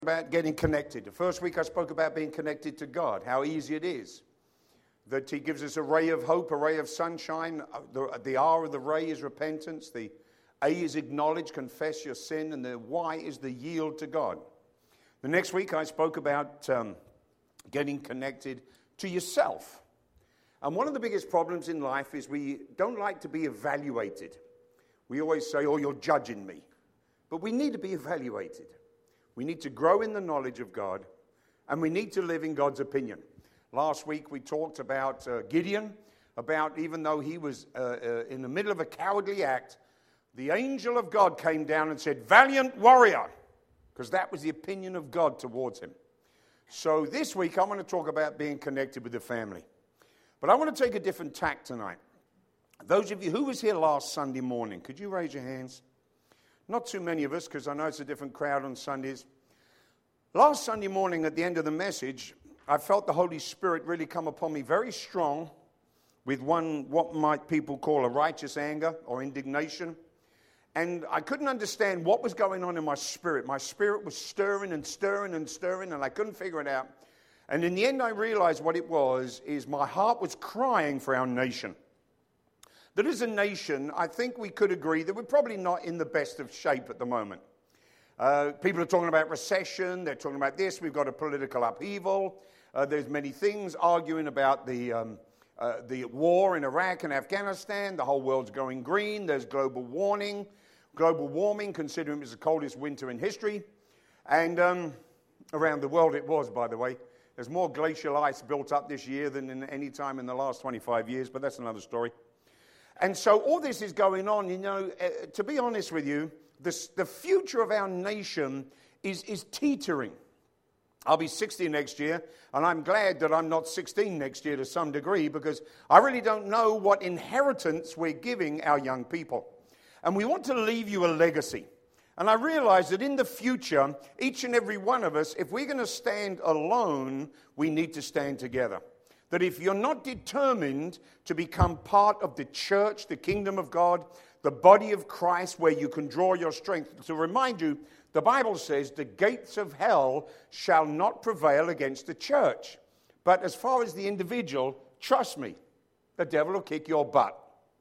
About getting connected. The first week I spoke about being connected to God, how easy it is. That He gives us a ray of hope, a ray of sunshine. The R of the ray is repentance. The A is acknowledge, confess your sin. And the Y is the yield to God. The next week I spoke about getting connected to yourself. And one of the biggest problems in life is we don't like to be evaluated. We always say, oh, you're judging me. But we need to be evaluated. We need to grow in the knowledge of God, and we need to live in God's opinion. Last week we talked about Gideon, about even though he was in the middle of a cowardly act, the angel of God came down and said, valiant warrior, because that was the opinion of God towards him. So this week I want to talk about being connected with the family. But I want to take a different tack tonight. Those of you who was here last Sunday morning, could you raise your hands? Not too many of us, because I know it's a different crowd on Sundays. Last Sunday morning at the end of the message, I felt the Holy Spirit really come upon me very strong with what might people call a righteous anger or indignation. And I couldn't understand what was going on in my spirit. My spirit was stirring and stirring and stirring, and I couldn't figure it out. And in the end, I realized what it was, is my heart was crying for our nation. That as a nation, I think we could agree that we're probably not in the best of shape at the moment. People are talking about recession. They're talking about this. We've got a political upheaval. There's many things arguing about the war in Iraq and Afghanistan. The whole world's going green. There's global warming, considering it was the coldest winter in history. And around the world it was, by the way. There's more glacial ice built up this year than in any time in the last 25 years, but that's another story. And so all this is going on, to be honest with you, the future of our nation is teetering. I'll be 60 next year, and I'm glad that I'm not 16 next year to some degree, because I really don't know what inheritance we're giving our young people. And we want to leave you a legacy. And I realize that in the future, each and every one of us, if we're going to stand alone, we need to stand together. That if you're not determined to become part of the church, the kingdom of God, the body of Christ, where you can draw your strength. To remind you, the Bible says the gates of hell shall not prevail against the church. But as far as the individual, trust me, the devil will kick your butt.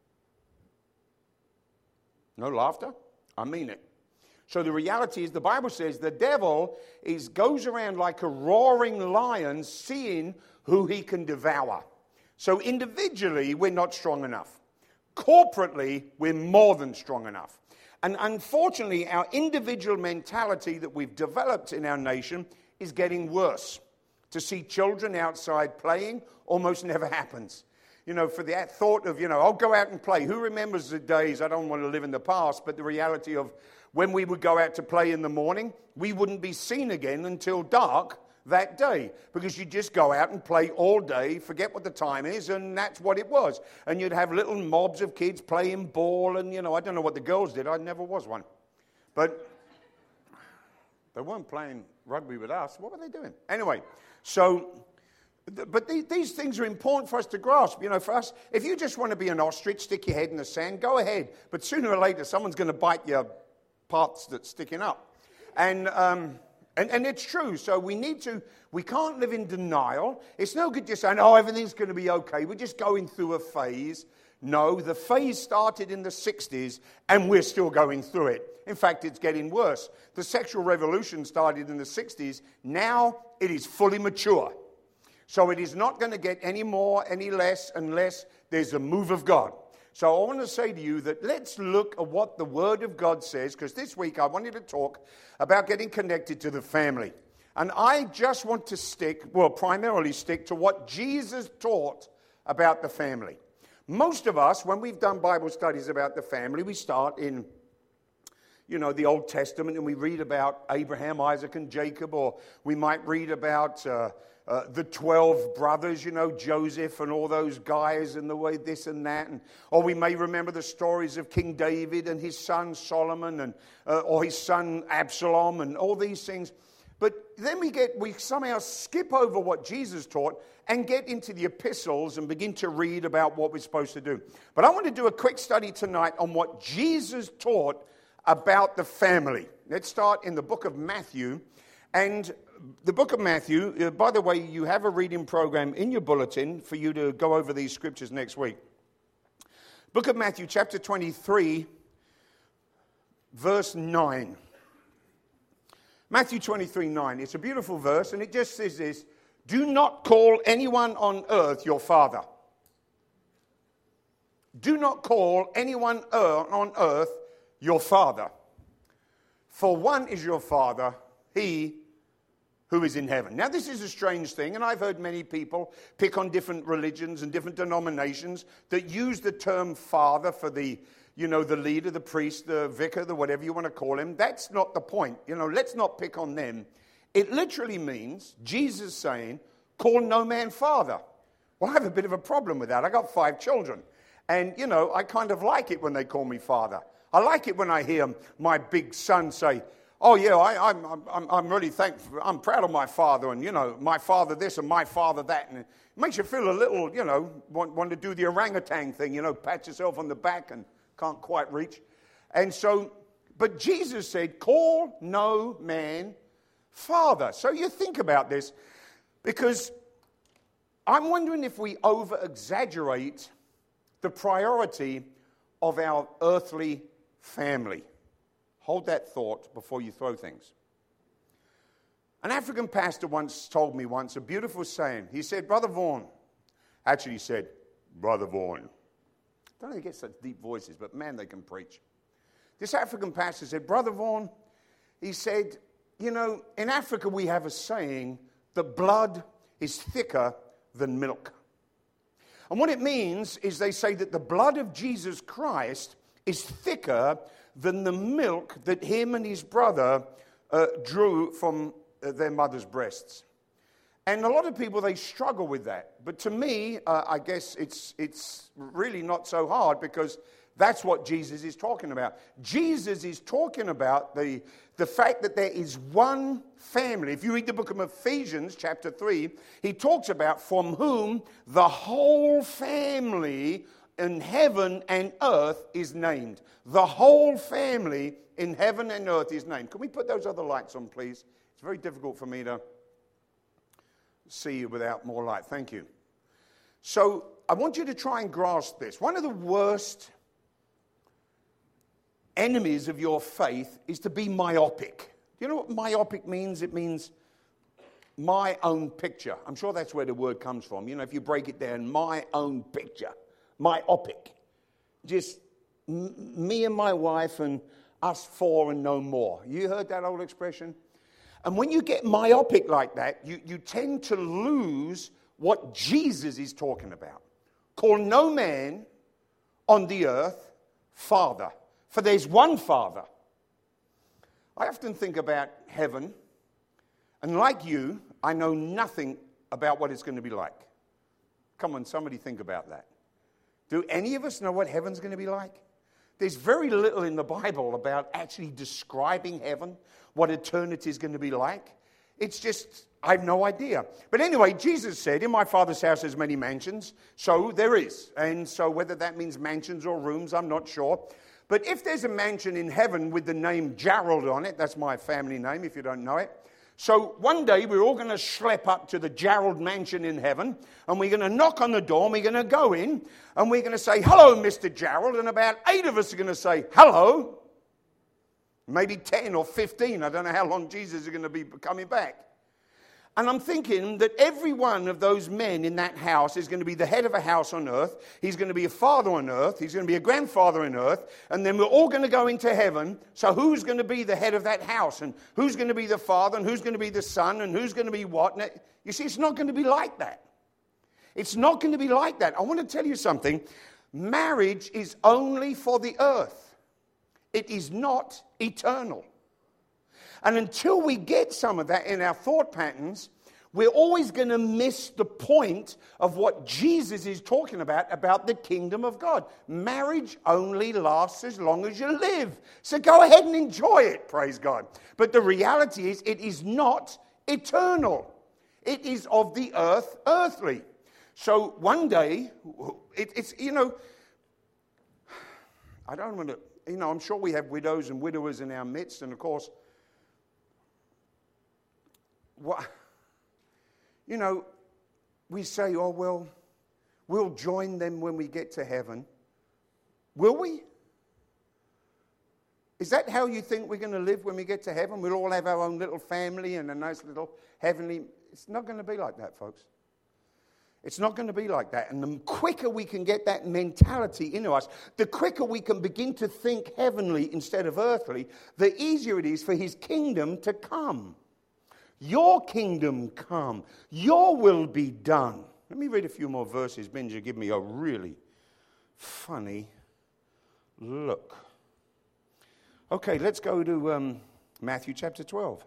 No laughter? I mean it. So the reality is, the Bible says the devil goes around like a roaring lion, seeing who he can devour. So individually, we're not strong enough. Corporately, we're more than strong enough. And unfortunately, our individual mentality that we've developed in our nation is getting worse. To see children outside playing almost never happens. For that thought of, I'll go out and play. Who remembers the days, I don't want to live in the past, but the reality of when we would go out to play in the morning, we wouldn't be seen again until dark that day, because you just go out and play all day, forget what the time is, and that's what it was. And you'd have little mobs of kids playing ball, and I don't know what the girls did. I never was one. But they weren't playing rugby with us. What were they doing? Anyway, but these things are important for us to grasp. For us, if you just want to be an ostrich, stick your head in the sand, go ahead. But sooner or later, someone's going to bite your parts that's sticking up. And it's true. So we can't live in denial. It's no good just saying, everything's going to be okay. We're just going through a phase. No, the phase started in the 60s, and we're still going through it. In fact, it's getting worse. The sexual revolution started in the 60s. Now it is fully mature. So it is not going to get any more, any less, unless there's a move of God. So I want to say to you that let's look at what the Word of God says, because this week I wanted to talk about getting connected to the family. And I just want to primarily stick to what Jesus taught about the family. Most of us, when we've done Bible studies about the family, we start in, the Old Testament, and we read about Abraham, Isaac, and Jacob, or we might read about the 12 brothers, Joseph and all those guys and the way this and that. Or we may remember the stories of King David and his son Solomon or his son Absalom and all these things. But then we somehow skip over what Jesus taught and get into the epistles and begin to read about what we're supposed to do. But I want to do a quick study tonight on what Jesus taught about the family. Let's start in the book of Matthew. And the book of Matthew, by the way, you have a reading program in your bulletin for you to go over these scriptures next week. Book of Matthew, chapter 23, verse 9. Matthew 23, 9. It's a beautiful verse, and it just says this: do not call anyone on earth your father. Do not call anyone on earth your father. For one is your Father, he who is in heaven. Now, this is a strange thing, and I've heard many people pick on different religions and different denominations that use the term father for the leader, the priest, the vicar, the whatever you want to call him. That's not the point. Let's not pick on them. It literally means Jesus saying, call no man father. Well, I have a bit of a problem with that. I got 5 children, and, I kind of like it when they call me father. I like it when I hear my big son say, oh, yeah, I'm really thankful. I'm proud of my father, and, my father this and my father that. And it makes you feel a little, want to do the orangutan thing, pat yourself on the back and can't quite reach. And so, but Jesus said, call no man father. So you think about this, because I'm wondering if we over-exaggerate the priority of our earthly family. Hold that thought before you throw things. An African pastor once told me a beautiful saying. He said, Brother Vaughan. Actually, he said, Brother Vaughan. I don't know if they get such deep voices, but man, they can preach. This African pastor said, Brother Vaughan, he said, in Africa we have a saying, the blood is thicker than milk. And what it means is they say that the blood of Jesus Christ is thicker than the milk that him and his brother drew from their mother's breasts. And a lot of people, they struggle with that. But to me, I guess it's really not so hard, because that's what Jesus is talking about. Jesus is talking about the fact that there is one family. If you read the book of Ephesians, chapter 3, he talks about from whom the whole family in heaven and earth is named. The whole family in heaven and earth is named. Can we put those other lights on, please? It's very difficult for me to see you without more light. Thank you. So I want you to try and grasp this. One of the worst enemies of your faith is to be myopic. Do you know what myopic means? It means my own picture. I'm sure that's where the word comes from. If you break it down, my own picture. Myopic. Just me and my wife and us 4 and no more. You heard that old expression? And when you get myopic like that, you tend to lose what Jesus is talking about. Call no man on the earth father, for there's one Father. I often think about heaven, and like you, I know nothing about what it's going to be like. Come on, somebody think about that. Do any of us know what heaven's going to be like? There's very little in the Bible about actually describing heaven, what eternity is going to be like. It's just, I have no idea. But anyway, Jesus said, in my Father's house there's many mansions, so there is. And so whether that means mansions or rooms, I'm not sure. But if there's a mansion in heaven with the name Gerald on it, that's my family name if you don't know it. So one day we're all going to schlep up to the Gerald mansion in heaven, and we're going to knock on the door, and we're going to go in, and we're going to say, hello, Mr. Gerald, and about 8 of us are going to say, hello. Maybe 10 or 15. I don't know how long Jesus is going to be coming back. And I'm thinking that every one of those men in that house is going to be the head of a house on earth. He's going to be a father on earth. He's going to be a grandfather on earth. And then we're all going to go into heaven. So who's going to be the head of that house? And who's going to be the father? And who's going to be the son? And who's going to be what? And you see, it's not going to be like that. It's not going to be like that. I want to tell you something. Marriage is only for the earth. It is not eternal. And until we get some of that in our thought patterns, we're always going to miss the point of what Jesus is talking about the kingdom of God. Marriage only lasts as long as you live. So go ahead and enjoy it, praise God. But the reality is, it is not eternal. It is of the earth, earthly. So one day, it's I don't want to, I'm sure we have widows and widowers in our midst, and of course, what, you know, we say, oh, well, we'll join them when we get to heaven. Will we? Is that how you think we're going to live when we get to heaven? We'll all have our own little family and a nice little heavenly... It's not going to be like that, folks. It's not going to be like that. And the quicker we can get that mentality into us, the quicker we can begin to think heavenly instead of earthly, the easier it is for his kingdom to come. Your kingdom come. Your will be done. Let me read a few more verses. Benja, give me a really funny look. Okay, let's go to Matthew chapter 12.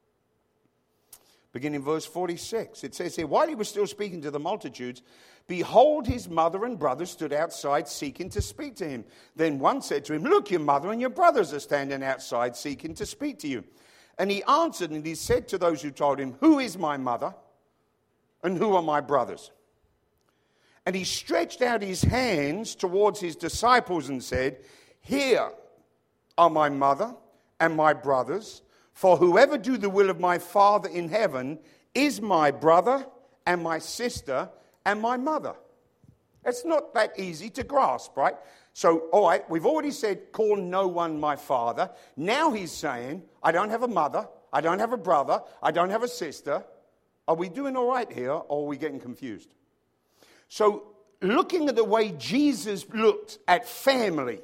Beginning verse 46. It says here, while he was still speaking to the multitudes, behold, his mother and brothers stood outside seeking to speak to him. Then one said to him, look, your mother and your brothers are standing outside seeking to speak to you. And he answered and he said to those who told him, who is my mother and who are my brothers? And he stretched out his hands towards his disciples and said, here are my mother and my brothers, for whoever do the will of my Father in heaven is my brother and my sister and my mother. It's not that easy to grasp, right? So, all right, we've already said, call no one my father. Now he's saying, I don't have a mother, I don't have a brother, I don't have a sister. Are we doing all right here, or are we getting confused? So, looking at the way Jesus looked at family,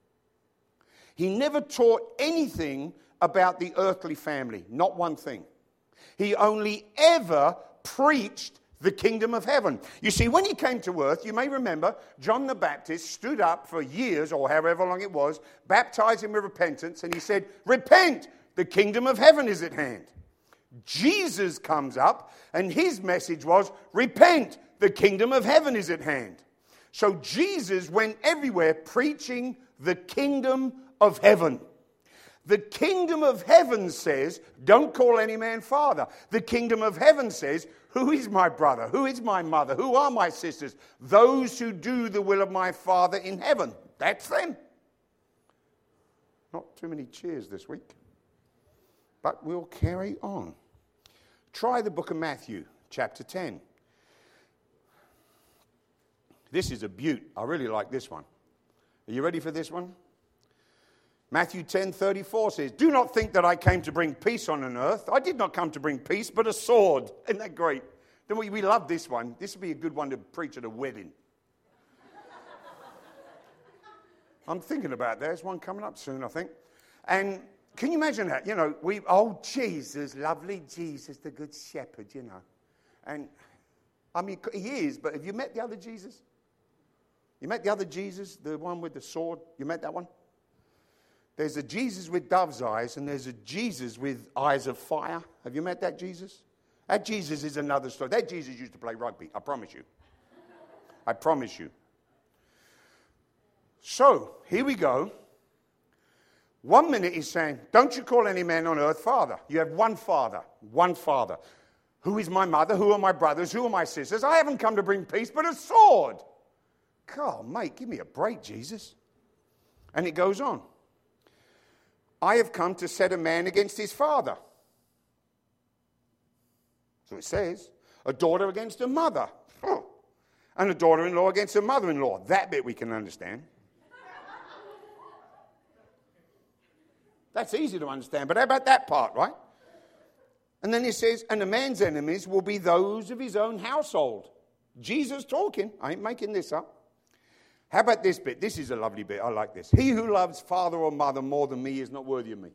he never taught anything about the earthly family, not one thing. He only ever preached the kingdom of heaven. You see, when he came to earth, you may remember, John the Baptist stood up for years, or however long it was, baptizing with repentance, and he said, repent, the kingdom of heaven is at hand. Jesus comes up, and his message was, repent, the kingdom of heaven is at hand. So Jesus went everywhere preaching the kingdom of heaven. The kingdom of heaven says, don't call any man father. The kingdom of heaven says, who is my brother? Who is my mother? Who are my sisters? Those who do the will of my Father in heaven. That's them. Not too many cheers this week, but we'll carry on. Try the book of Matthew, chapter 10. This is a beaut. I really like this one. Are you ready for this one? Matthew 10:34 says, do not think that I came to bring peace on an earth. I did not come to bring peace, but a sword. Isn't that great? Then we love this one. This would be a good one to preach at a wedding. I'm thinking about that. There's one coming up soon, I think. And can you imagine that? You know, Jesus, lovely Jesus, the good shepherd, you know. And, I mean, he is, but have you met the other Jesus? You met the other Jesus, the one with the sword? You met that one? There's a Jesus with dove's eyes, and there's a Jesus with eyes of fire. Have you met that Jesus? That Jesus is another story. That Jesus used to play rugby, I promise you. I promise you. So, here we go. 1 minute he's saying, don't you call any man on earth father. You have one father, one father. Who is my mother? Who are my brothers? Who are my sisters? I haven't come to bring peace, but a sword. God, mate, give me a break, Jesus. And it goes on. I have come to set a man against his father. So it says, a daughter against a mother. Oh. And a daughter-in-law against a mother-in-law. That bit we can understand. That's easy to understand, but how about that part, right? And then it says, and a man's enemies will be those of his own household. Jesus talking. I ain't making this up. How about this bit? This is a lovely bit. I like this. He who loves father or mother more than me is not worthy of me.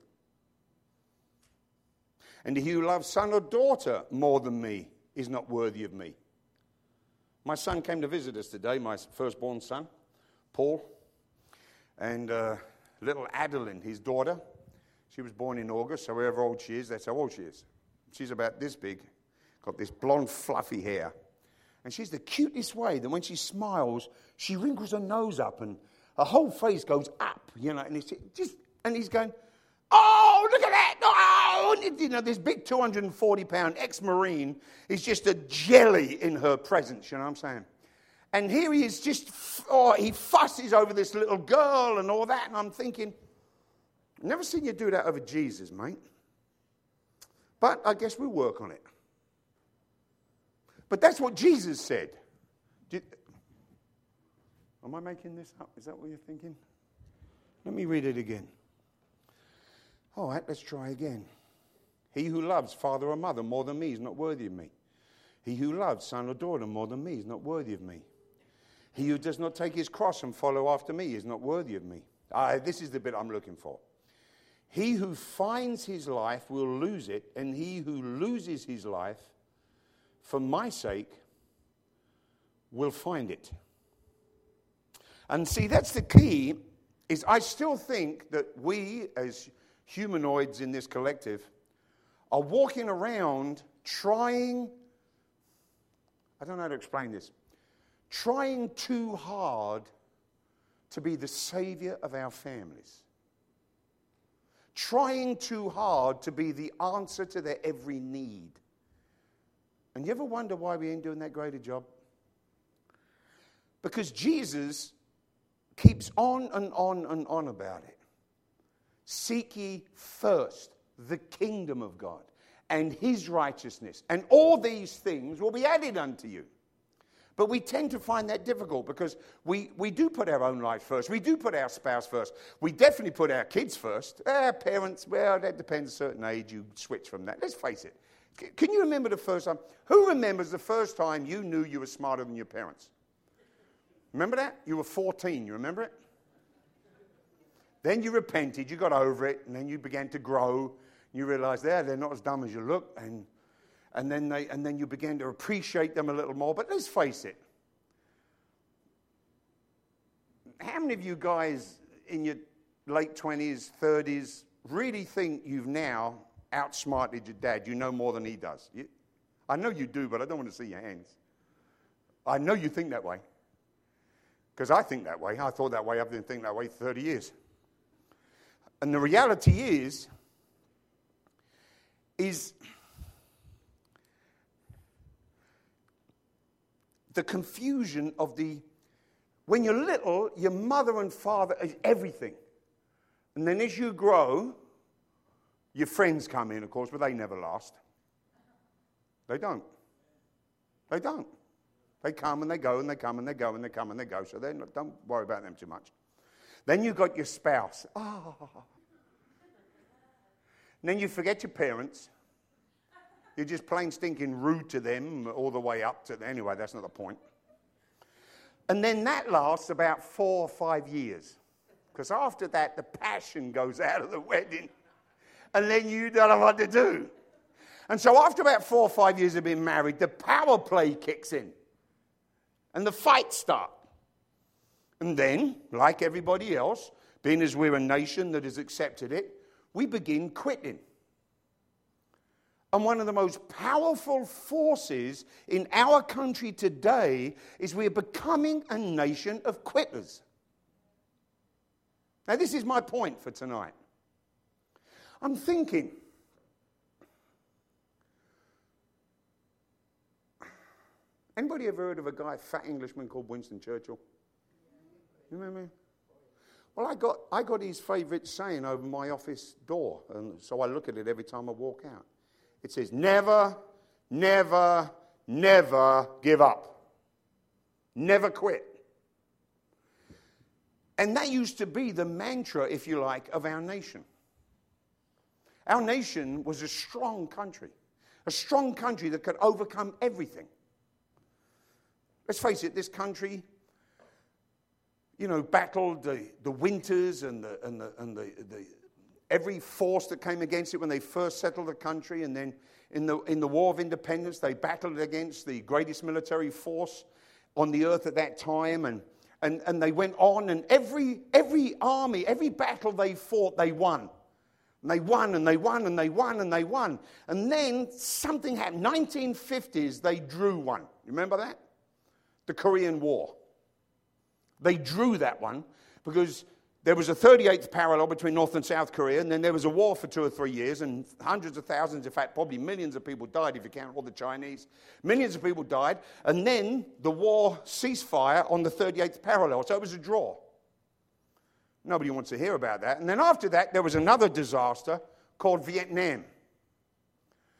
And he who loves son or daughter more than me is not worthy of me. My son came to visit us today, my firstborn son, Paul, and little Adeline, his daughter. She was born in August, so however old she is, that's how old she is. She's about this big, got this blonde, fluffy hair. And she's the cutest way that when she smiles, she wrinkles her nose up and her whole face goes up, you know, and he's going, oh, look at that, oh, and, you know, this big 240-pound ex-Marine is just a jelly in her presence, you know what I'm saying? And here he is just, he fusses over this little girl and all that, and I'm thinking, never seen you do that over Jesus, mate. But I guess we'll work on it. But that's what Jesus said. Am I making this up? Is that what you're thinking? Let me read it again. All right, let's try again. He who loves father or mother more than me is not worthy of me. He who loves son or daughter more than me is not worthy of me. He who does not take his cross and follow after me is not worthy of me. This is the bit I'm looking for. He who finds his life will lose it, and he who loses his life for my sake will find it. And see, that's the key, is I still think that we as humanoids in this collective are walking around trying, I don't know how to explain this, trying too hard to be the savior of our families. Trying too hard to be the answer to their every need. And you ever wonder why we ain't doing that great a job? Because Jesus keeps on and on and on about it. Seek ye first the kingdom of God and his righteousness, and all these things will be added unto you. But we tend to find that difficult because we do put our own life first. We do put our spouse first. We definitely put our kids first. Our parents, well, that depends. A certain age, you switch from that. Let's face it. Can you remember the first time? Who remembers the first time you knew you were smarter than your parents? Remember that? You were 14. You remember it? Then you repented. You got over it. And then you began to grow. You realized they're not as dumb as you look. And then you began to appreciate them a little more. But let's face it. How many of you guys in your late 20s, 30s really think you've now outsmarted your dad? You know more than he does. I know you do, but I don't want to see your hands. I know you think that way. Because I think that way. I thought that way. I've been thinking that way for 30 years. And the reality is the confusion of when you're little, your mother and father is everything. And then as you grow, your friends come in, of course, but they never last. They don't. They don't. They come and they go and they come and they go and they come and they go. So don't worry about them too much. Then you've got your spouse. And then you forget your parents. You're just plain stinking rude to them all the way up to... Anyway, that's not the point. And then that lasts about 4 or 5 years. Because after that, the passion goes out of the wedding. And then you don't know what to do. And so after about 4 or 5 years of being married, the power play kicks in. And the fights start. And then, like everybody else, being as we're a nation that has accepted it, we begin quitting. And one of the most powerful forces in our country today is we're becoming a nation of quitters. Now, this is my point for tonight. I'm thinking, anybody ever heard of a guy, a fat Englishman called Winston Churchill? You remember him? Well, I got his favourite saying over my office door, and so I look at it every time I walk out. It says, never, never, never give up. Never quit. And that used to be the mantra, if you like, of our nation. Our nation was a strong country that could overcome everything. Let's face it, this country, battled the winters and the every force that came against it when they first settled the country, and then in the War of Independence, they battled against the greatest military force on the earth at that time, and they went on, and every army, every battle they fought, they won. And they won, and they won, and they won, and they won. And then something happened. 1950s, they drew one. You remember that? The Korean War. They drew that one because there was a 38th parallel between North and South Korea, and then there was a war for 2 or 3 years, and hundreds of thousands, in fact, probably millions of people died if you count all the Chinese. Millions of people died, and then the war ceasefire on the 38th parallel, so it was a draw. Nobody wants to hear about that. And then after that, there was another disaster called Vietnam.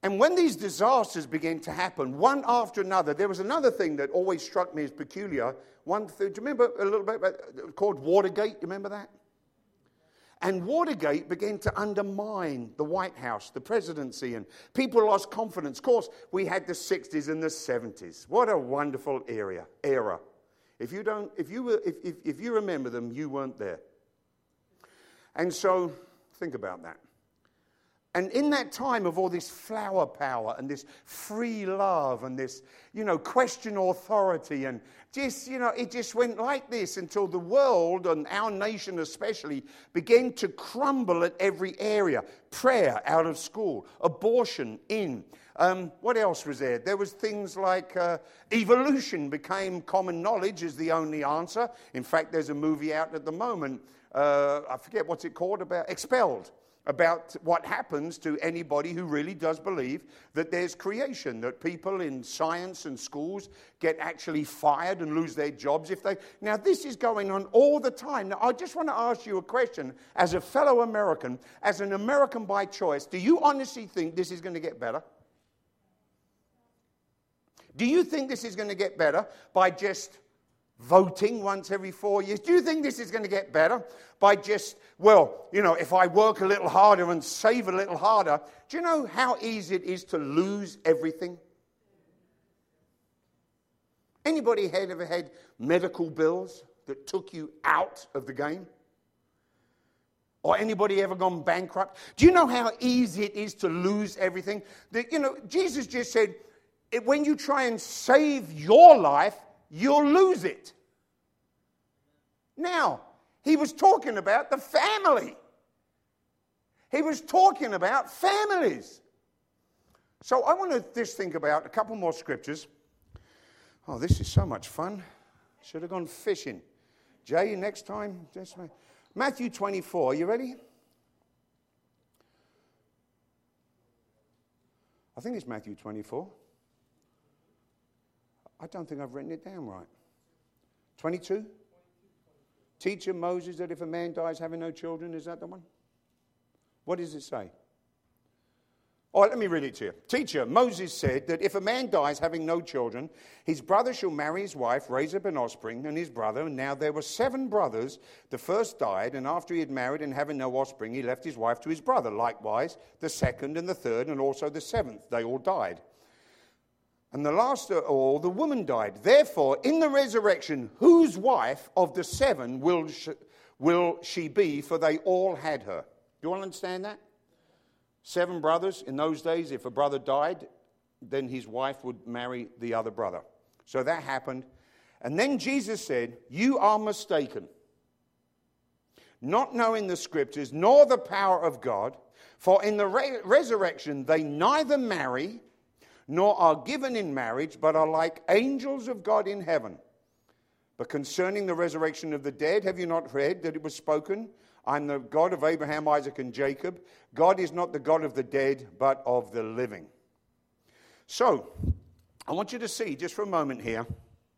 And when these disasters began to happen, one after another, there was another thing that always struck me as peculiar. One thing, do you remember a little bit about, called Watergate? You remember that? And Watergate began to undermine the White House, the presidency, and people lost confidence. Of course, we had the 60s and the 70s. What a wonderful era. If you remember them, you weren't there. And so, think about that. And in that time of all this flower power and this free love and this, question authority and just, it just went like this until the world and our nation especially began to crumble at every area. Prayer out of school, abortion in. What else was there? There was things like evolution became common knowledge as the only answer. In fact, there's a movie out at the moment, I forget what's it called, about Expelled. About what happens to anybody who really does believe that there's creation, that people in science and schools get actually fired and lose their jobs if they... Now, this is going on all the time. Now, I just want to ask you a question. As a fellow American, as an American by choice, do you honestly think this is going to get better? Do you think this is going to get better by just voting once every 4 years? Do you think this is going to get better by just, if I work a little harder and save a little harder? Do you know how easy it is to lose everything? Anybody ever had medical bills that took you out of the game? Or anybody ever gone bankrupt? Do you know how easy it is to lose everything? Jesus just said, when you try and save your life, you'll lose it. Now, he was talking about the family. He was talking about families. So I want to just think about a couple more scriptures. Oh, this is so much fun. Should have gone fishing. Jay, next time. Matthew 24, you ready? I think it's Matthew 24. I don't think I've written it down right. 22? Teacher Moses that if a man dies having no children, is that the one? What does it say? All right, let me read it to you. Teacher, Moses said that if a man dies having no children, his brother shall marry his wife, raise up an offspring, and his brother. And now there were 7 brothers. The first died, and after he had married and having no offspring, he left his wife to his brother. Likewise, the second and the third, and also the 7th. They all died. And the last of all, the woman died. Therefore, in the resurrection, whose wife of the 7 will she be? For they all had her. Do you all understand that? 7 brothers. In those days, if a brother died, then his wife would marry the other brother. So that happened. And then Jesus said, you are mistaken, not knowing the scriptures, nor the power of God. For in the resurrection, they neither marry nor are given in marriage, but are like angels of God in heaven. But concerning the resurrection of the dead, have you not read that it was spoken, I'm the God of Abraham, Isaac, and Jacob. God is not the God of the dead, but of the living. So, I want you to see, just for a moment here,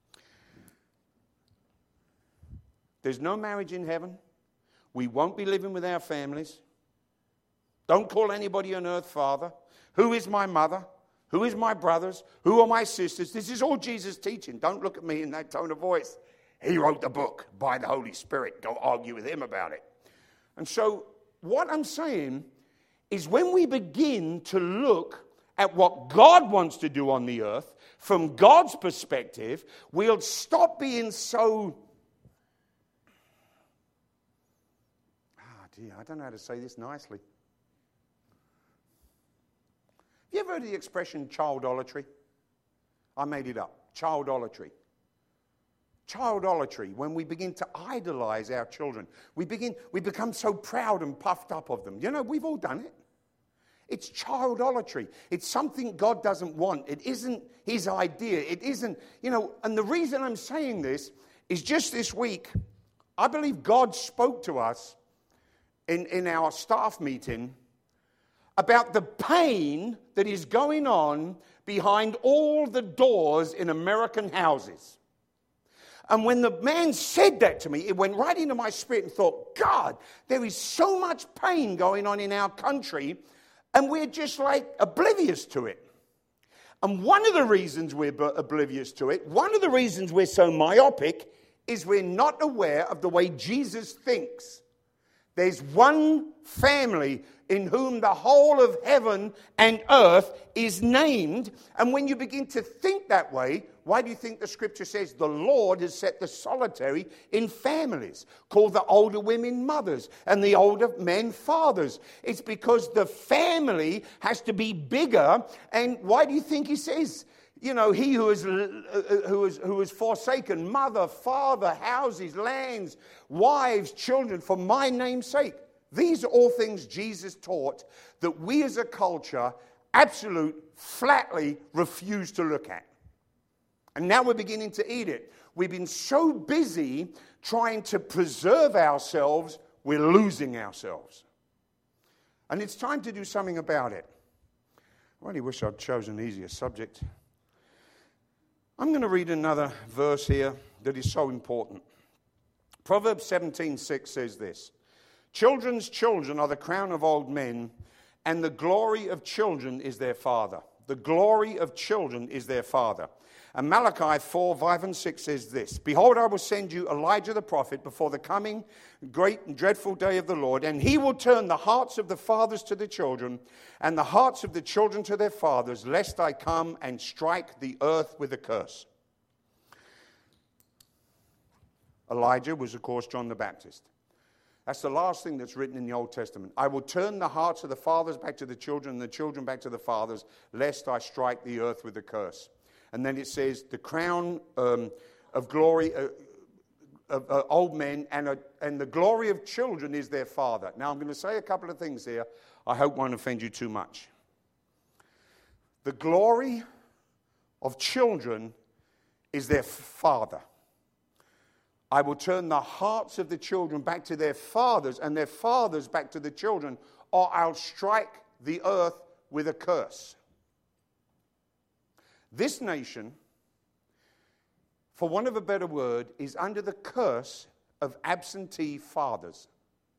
there's no marriage in heaven. We won't be living with our families. Don't call anybody on earth father. Who is my mother? Who is my brothers? Who are my sisters? This is all Jesus teaching. Don't look at me in that tone of voice. He wrote the book by the Holy Spirit. Go argue with him about it. And so what I'm saying is when we begin to look at what God wants to do on the earth from God's perspective, we'll stop being so... I don't know how to say this nicely. Have you ever heard of the expression childolatry? I made it up. Childolatry. Childolatry, when we begin to idolize our children. We become so proud and puffed up of them. We've all done it. It's childolatry. It's something God doesn't want. It isn't his idea. It isn't, and the reason I'm saying this is just this week, I believe God spoke to us in our staff meeting about the pain that is going on behind all the doors in American houses. And when the man said that to me, it went right into my spirit and thought, God, there is so much pain going on in our country And we're just like oblivious to it. And one of the reasons we're oblivious to it, one of the reasons we're so myopic, is we're not aware of the way Jesus thinks. There's one family in whom the whole of heaven and earth is named. And when you begin to think that way, why do you think the scripture says the Lord has set the solitary in families, called the older women mothers and the older men fathers? It's because the family has to be bigger. And why do you think he says, you know, he who is forsaken mother, father, houses, lands, wives, children, for my name's sake? These are all things Jesus taught that we as a culture flatly refuse to look at. And now we're beginning to eat it. We've been so busy trying to preserve ourselves, we're losing ourselves. And it's time to do something about it. I really wish I'd chosen an easier subject. I'm going to read another verse here that is so important. Proverbs 17:6 says this: Children's children are the crown of old men, and the glory of children is their father. The glory of children is their father. And Malachi 4:5-6 says this: Behold, I will send you Elijah the prophet before the coming great and dreadful day of the Lord, and he will turn the hearts of the fathers to the children, and the hearts of the children to their fathers, lest I come and strike the earth with a curse. Elijah was, of course, John the Baptist. That's the last thing that's written in the Old Testament. I will turn the hearts of the fathers back to the children, and the children back to the fathers, lest I strike the earth with a curse. And then it says, the crown of glory of old men and the glory of children is their father. Now, I'm going to say a couple of things here. I hope won't offend you too much. The glory of children is their father. I will turn the hearts of the children back to their fathers and their fathers back to the children, or I'll strike the earth with a curse. This nation, for want of a better word, is under the curse of absentee fathers.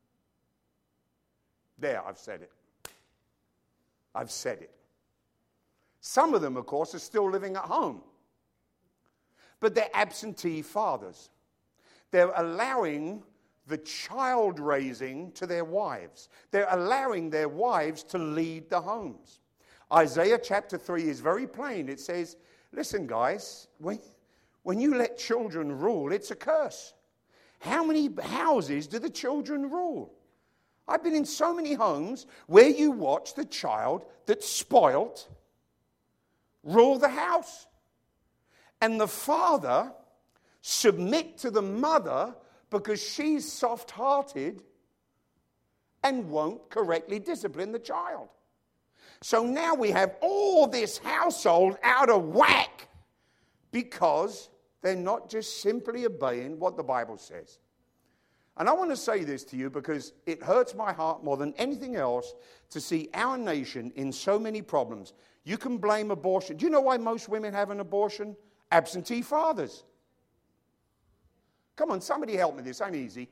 There, I've said it. I've said it. Some of them, of course, are still living at home. But they're absentee fathers. They're allowing the child raising to their wives. They're allowing their wives to lead the homes. Isaiah chapter 3 is very plain. It says, listen, guys, when you let children rule, it's a curse. How many houses do the children rule? I've been in so many homes where you watch the child that's spoilt rule the house. And the father submit to the mother because she's soft-hearted and won't correctly discipline the child. So now we have all this household out of whack because they're not just simply obeying what the Bible says. And I want to say this to you because it hurts my heart more than anything else to see our nation in so many problems. You can blame abortion. Do you know why most women have an abortion? Absentee fathers. Come on, somebody help me. This ain't easy.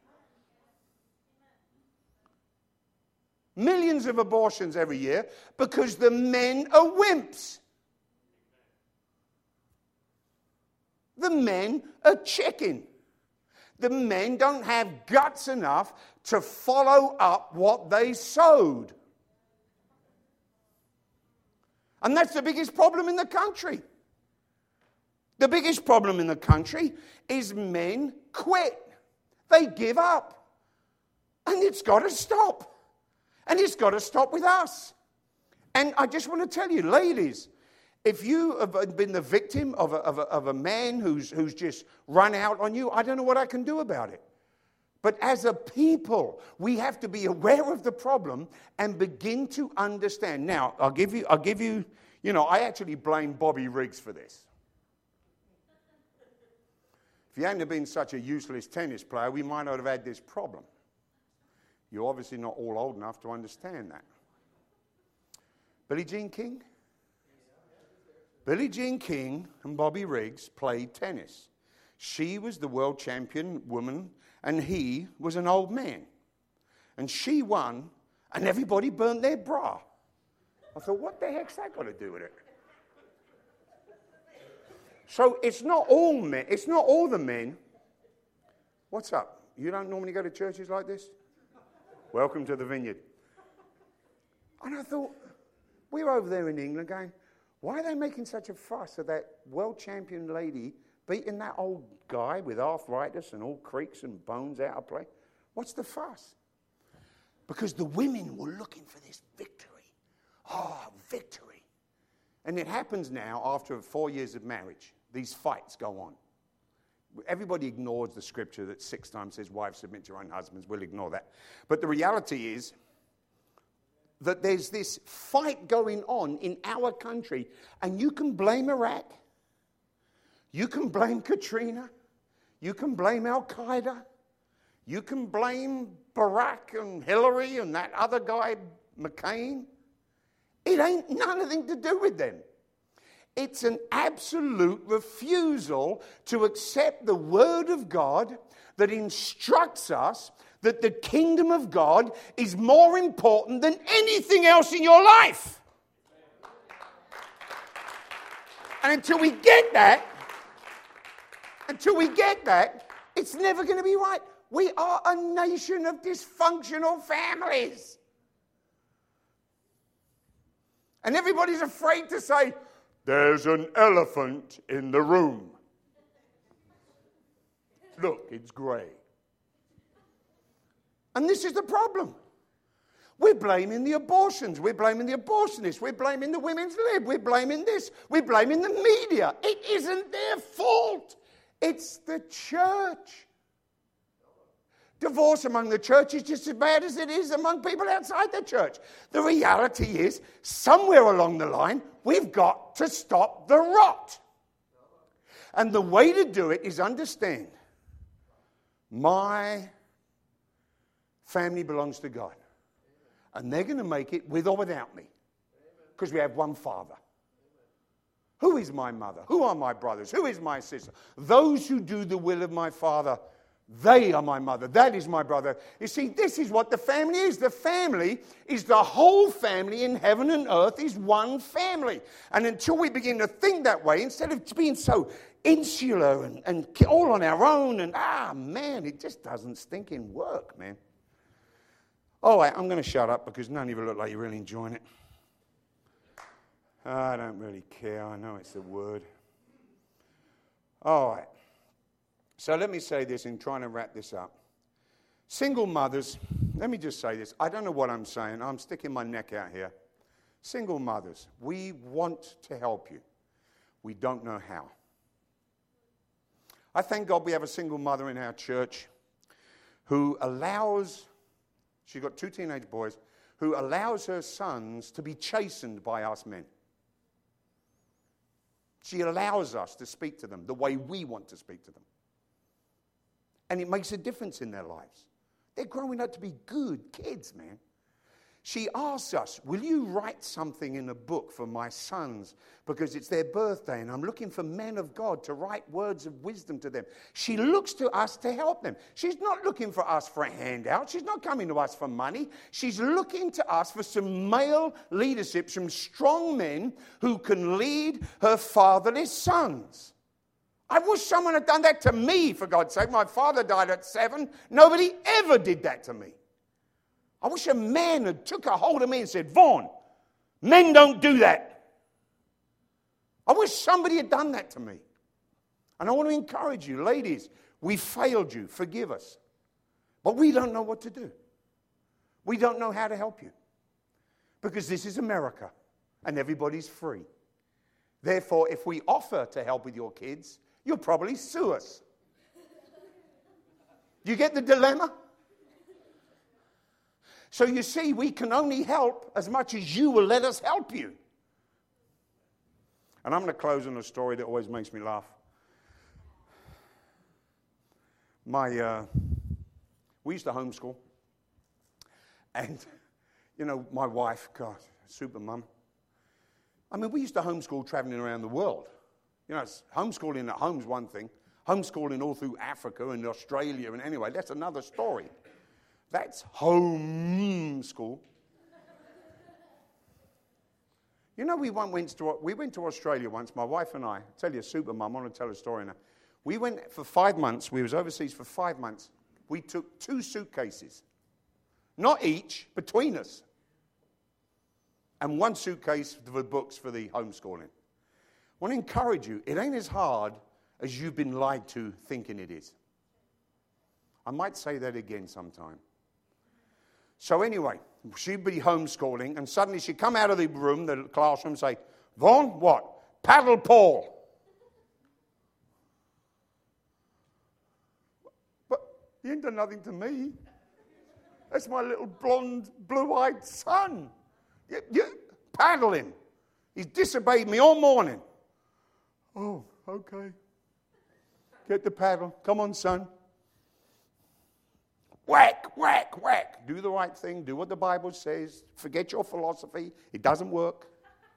Millions of abortions every year because the men are wimps. The men are chicken. The men don't have guts enough to follow up what they sowed. And that's the biggest problem in the country. The biggest problem in the country is men quit. They give up. And it's got to stop. And it's got to stop with us. And I just want to tell you, ladies, if you have been the victim of a man who's just run out on you, I don't know what I can do about it. But as a people, we have to be aware of the problem and begin to understand. Now, I'll give you, I actually blame Bobby Riggs for this. If he hadn't have been such a useless tennis player, we might not have had this problem. You're obviously not all old enough to understand that. Billie Jean King? Billie Jean King and Bobby Riggs played tennis. She was the world champion woman, and he was an old man. And she won, and everybody burnt their bra. I thought, what the heck's that got to do with it? So it's not all men. It's not all the men. What's up? You don't normally go to churches like this? Welcome to the Vineyard. And I thought, we were over there in England going, why are they making such a fuss of that world champion lady beating that old guy with arthritis and all creaks and bones out of play? What's the fuss? Because the women were looking for this victory. Oh, victory. And it happens now after 4 years of marriage. These fights go on. Everybody ignores the scripture that 6 times says, wives, submit to your own husbands. We'll ignore that. But the reality is that there's this fight going on in our country, and you can blame Iraq. You can blame Katrina. You can blame Al-Qaeda. You can blame Barack and Hillary and that other guy, McCain. It ain't nothing to do with them. It's an absolute refusal to accept the Word of God that instructs us that the kingdom of God is more important than anything else in your life. And until we get that, it's never going to be right. We are a nation of dysfunctional families. And everybody's afraid to say, there's an elephant in the room. Look, it's grey. And this is the problem. We're blaming the abortions. We're blaming the abortionists. We're blaming the women's lib. We're blaming this. We're blaming the media. It isn't their fault. It's the church. Divorce among the church is just as bad as it is among people outside the church. The reality is, somewhere along the line, we've got to stop the rot. And the way to do it is understand, my family belongs to God. And they're going to make it with or without me. Because we have one Father. Who is my mother? Who are my brothers? Who is my sister? Those who do the will of my Father, they are my mother. That is my brother. You see, this is what the family is. The family is the whole family in heaven and earth is one family. And until we begin to think that way, instead of being so insular and all on our own, and man, it just doesn't stinking work, man. All right, I'm going to shut up because none of you look like you're really enjoying it. I don't really care. I know it's a word. All right. So let me say this in trying to wrap this up. Single mothers, let me just say this. I don't know what I'm saying. I'm sticking my neck out here. Single mothers, we want to help you. We don't know how. I thank God we have a single mother in our church who allows, she's got 2 teenage boys, who allows her sons to be chastened by us men. She allows us to speak to them the way we want to speak to them. And it makes a difference in their lives. They're growing up to be good kids, man. She asks us, will you write something in a book for my sons? Because it's their birthday and I'm looking for men of God to write words of wisdom to them. She looks to us to help them. She's not looking for us for a handout. She's not coming to us for money. She's looking to us for some male leadership, some strong men who can lead her fatherless sons. I wish someone had done that to me, for God's sake. My father died at 7. Nobody ever did that to me. I wish a man had took a hold of me and said, Vaughn, men don't do that. I wish somebody had done that to me. And I want to encourage you, ladies, we failed you. Forgive us. But we don't know what to do. We don't know how to help you. Because this is America and everybody's free. Therefore, if we offer to help with your kids, you'll probably sue us. You get the dilemma? So you see, we can only help as much as you will let us help you. And I'm going to close on a story that always makes me laugh. We used to homeschool. And, my wife, God, super mum. I mean, we used to homeschool traveling around the world. Homeschooling at home's one thing. Homeschooling all through Africa and Australia and anyway, that's another story. That's homeschool. You know, we went to Australia once, my wife and I. I'll tell you, super mum, I want to tell a story now. We went for 5 months. We was overseas for 5 months. We took 2 suitcases. Not each, between us. And 1 suitcase for books for the homeschooling. I want to encourage you, it ain't as hard as you've been lied to thinking it is. I might say that again sometime. So anyway, she'd be homeschooling, and suddenly she'd come out of the room, the classroom, and say, Vaughn, what? Paddle Paul. But he ain't done nothing to me. That's my little blonde, blue-eyed son. You paddle him. He's disobeyed me all morning. Oh, okay. Get the paddle. Come on, son. Whack, whack, whack. Do the right thing. Do what the Bible says. Forget your philosophy. It doesn't work.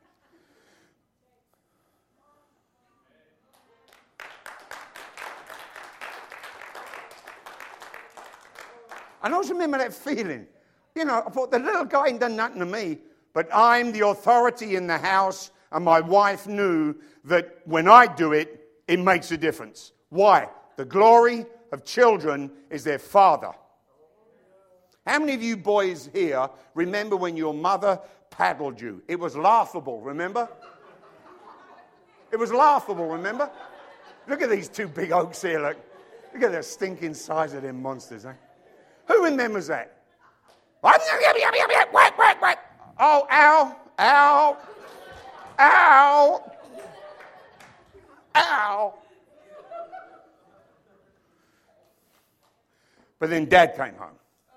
And I always remember that feeling. You know, I thought, the little guy ain't done nothing to me, but I'm the authority in the house, and my wife knew that when I do it, it makes a difference. Why? The glory of children is their father. How many of you boys here remember when your mother paddled you? It was laughable, remember? It was laughable, remember? Look at these 2 big oaks here, look. Look at the stinking size of them monsters, eh? Who remembers that? Whack, whack, whack. Oh, ow, ow, ow, ow. But then Dad came home.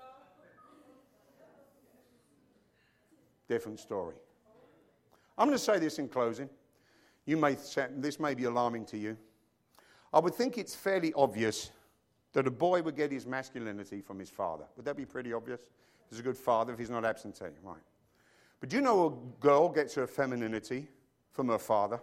Different story. I'm going to say this in closing. This may be alarming to you. I would think it's fairly obvious that a boy would get his masculinity from his father. Would that be pretty obvious? He's a good father if he's not absentee, right? But do you know a girl gets her femininity from her father?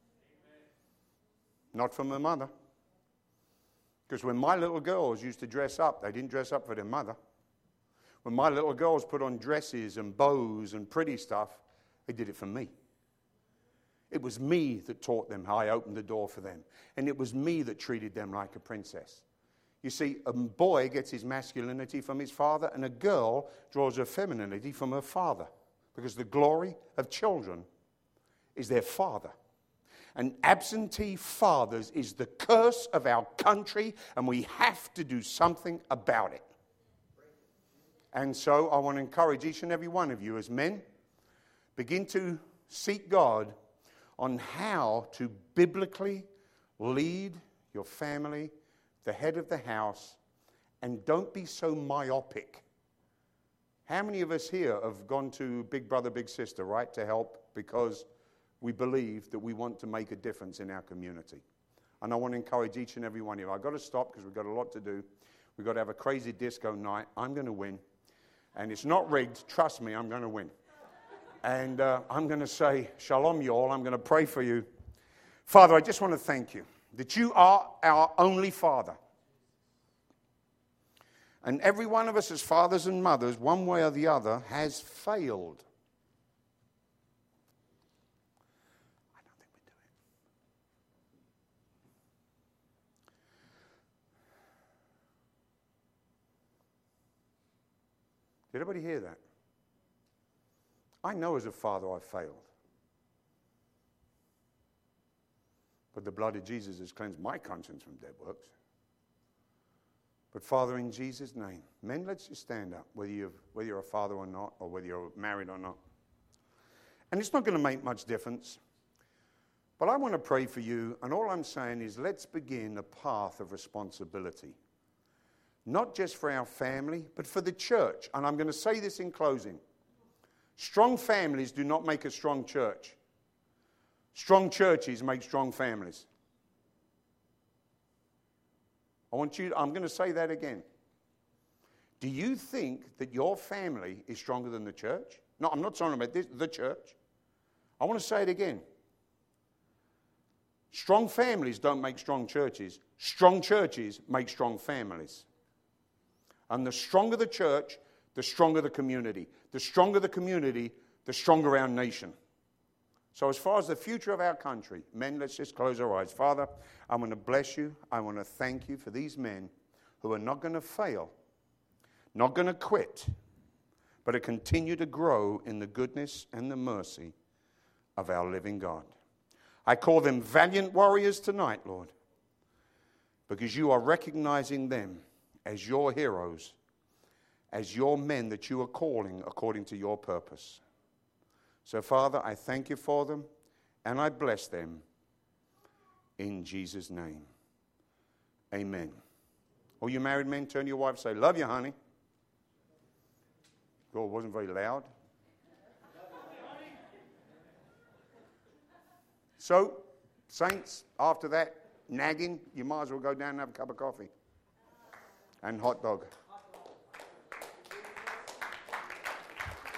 Not from her mother. Because when my little girls used to dress up, they didn't dress up for their mother. When my little girls put on dresses and bows and pretty stuff, they did it for me. It was me that taught them how I opened the door for them. And it was me that treated them like a princess. You see, a boy gets his masculinity from his father, and a girl draws her femininity from her father. Because the glory of children is their father. And absentee fathers is the curse of our country, and we have to do something about it. And so I want to encourage each and every one of you as men, begin to seek God on how to biblically lead your family, the head of the house, and don't be so myopic. How many of us here have gone to Big Brother, Big Sister, right, to help because we believe that we want to make a difference in our community? And I want to encourage each and every one of you. I've got to stop because we've got a lot to do. We've got to have a crazy disco night. I'm going to win. And it's not rigged. Trust me, I'm going to win. And I'm going to say, shalom, you all. I'm going to pray for you. Father, I just want to thank you that you are our only Father. And every one of us as fathers and mothers, one way or the other, has failed. I don't think we do it. Did everybody hear that? I know as a father I've failed. But the blood of Jesus has cleansed my conscience from dead works. But Father, in Jesus' name, men, let's just stand up, whether you're a father or not, or whether you're married or not. And it's not going to make much difference. But I want to pray for you, and all I'm saying is let's begin a path of responsibility. Not just for our family, but for the church. And I'm going to say this in closing. Strong families do not make a strong church. Strong churches make strong families. I'm going to say that again. Do you think that your family is stronger than the church? No, I'm not talking about this, the church. I want to say it again. Strong families don't make strong churches. Strong churches make strong families. And the stronger the church, the stronger the community. The stronger the community, the stronger our nation. So as far as the future of our country, men, let's just close our eyes. Father, I want to bless you. I want to thank you for these men who are not going to fail, not going to quit, but to continue to grow in the goodness and the mercy of our living God. I call them valiant warriors tonight, Lord, because you are recognizing them as your heroes, as your men that you are calling according to your purpose. So, Father, I thank you for them, and I bless them in Jesus' name. Amen. All you married men, turn to your wife and say, love you, honey. Oh, it wasn't very loud. So, saints, after that nagging, you might as well go down and have a cup of coffee and hot dog.